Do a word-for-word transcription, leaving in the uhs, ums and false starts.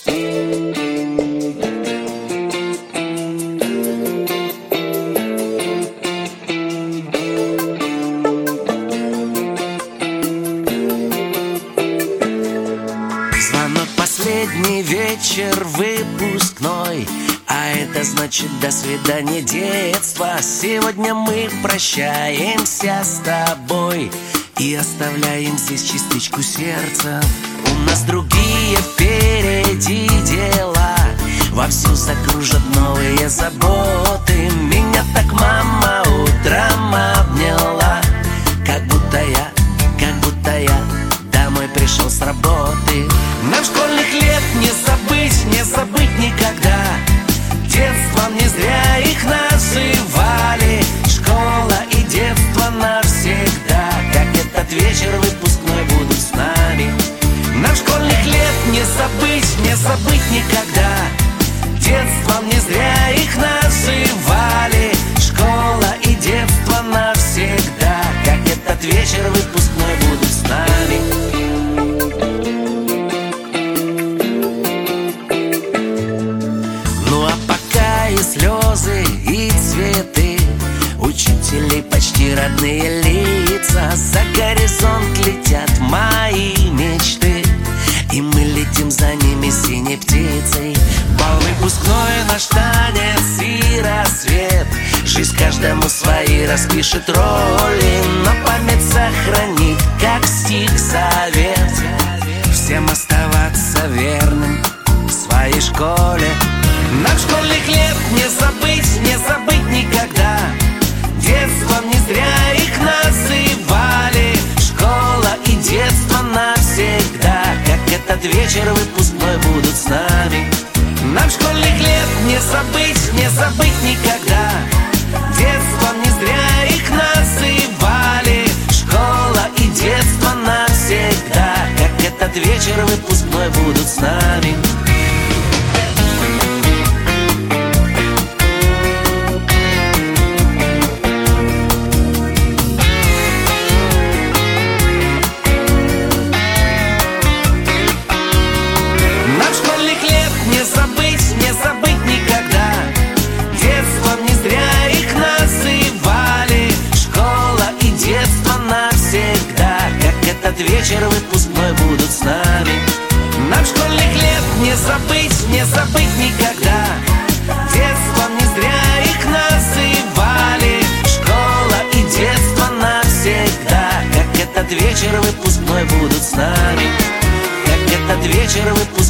Звонок, последний вечер выпускной, а это значит до свидания, детство. Сегодня мы прощаемся с тобой и оставляем здесь частичку сердца. У нас другие впереди дела, вовсю закружат новые заботы. Меня так мама утром обняла, как будто я, как будто я домой пришел с работы. Нам школьных лет не забыть, не забыть никогда. Детством не зря их называли. Школа и детство навсегда, как этот вечер выпускной будут с нами. Нам школьных лет не забыть, не забыть никогда. Детством не зря их называли. Школа и детство навсегда, как этот вечер выпускной будут с нами. Слезы и цветы, учителей почти родные лица. За горизонт летят мои мечты, и мы летим за ними синей птицей. Бал выпускной, наш танец и рассвет. Жизнь каждому свои распишет роли, но память сохранит, как стих завет. Всем оставаться верным своей школе. Нам школьных лет не забыть, не забыть никогда. Детством не зря их называли. Школа и детство навсегда, как этот вечер выпускной будут с нами. Нам школьных лет не забыть, не забыть никогда. Детством не зря их называли. Школа и детство навсегда, как этот вечер выпускной будут с нами. Этот вечер выпускной будут с нами. Нам школьных лет не забыть, не забыть никогда. Детством не зря их называли. Школа и детство навсегда, как этот вечер выпускной будут с нами. Как этот вечер выпускной